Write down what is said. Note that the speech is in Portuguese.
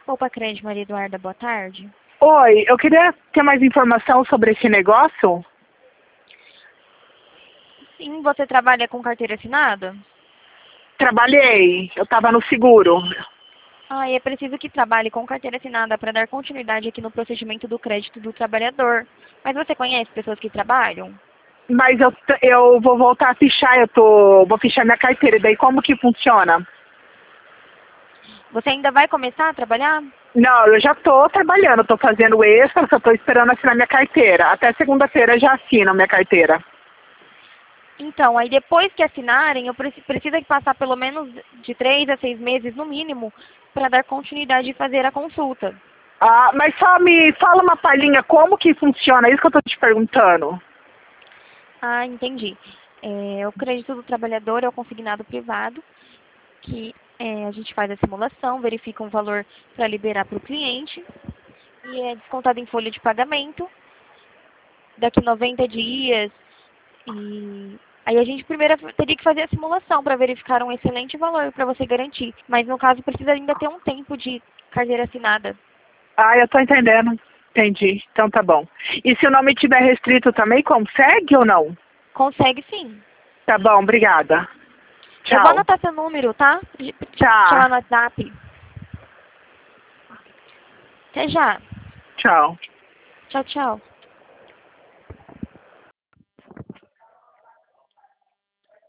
Opa, Crédito, Maria Eduarda, boa tarde. Oi, eu queria ter mais informação sobre esse negócio. Sim, você trabalha com carteira assinada? Trabalhei, eu estava no seguro. Ah, e é preciso que trabalhe com carteira assinada para dar continuidade aqui no procedimento do crédito do trabalhador. Mas você conhece pessoas que trabalham? Mas eu vou voltar a fichar, vou fichar minha carteira. E daí como que funciona? Você ainda vai começar a trabalhar? Não, eu já estou trabalhando, estou fazendo extra, só estou esperando assinar minha carteira. Até segunda-feira já assino minha carteira. Então, aí depois que assinarem, eu precisa passar pelo menos de 3 a 6 meses no mínimo para dar continuidade e fazer a consulta. Ah, mas só me fala uma palhinha, como que funciona? É isso que eu estou te perguntando. Ah, entendi. O crédito do trabalhador é o consignado privado, que a gente faz a simulação, verifica um valor para liberar para o cliente e é descontado em folha de pagamento daqui 90 dias. E aí a gente primeiro teria que fazer a simulação para verificar um excelente valor para você garantir. Mas no caso precisa ainda ter um tempo de carteira assinada. Ah, eu estou entendendo. Entendi. Então tá bom. E se o nome estiver restrito também, consegue ou não? Consegue sim. Tá bom, obrigada. Eu vou Tchau. anotar seu número, tá? Te chamar Tá. no WhatsApp. Até já. Tchau. Tchau, tchau.